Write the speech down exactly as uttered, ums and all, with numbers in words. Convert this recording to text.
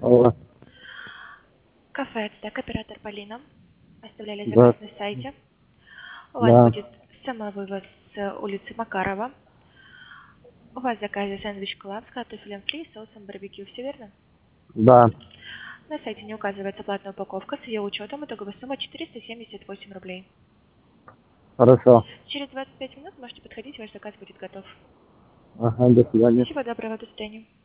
Алло. Кафе «Ацтек», оператор Полина. Оставляли заказ Да. на сайте. У вас Да. будет самовывоз с улицы Макарова. У вас в заказе сэндвич клаб с картофелем фри и соусом барбекю. Все верно? Да. На сайте не указывается платная упаковка. С ее учетом итоговая сумма четыреста семьдесят восемь рублей. Хорошо. Через двадцать пять минут можете подходить, ваш заказ будет готов. Ага, до свидания. Всего доброго, до свидания.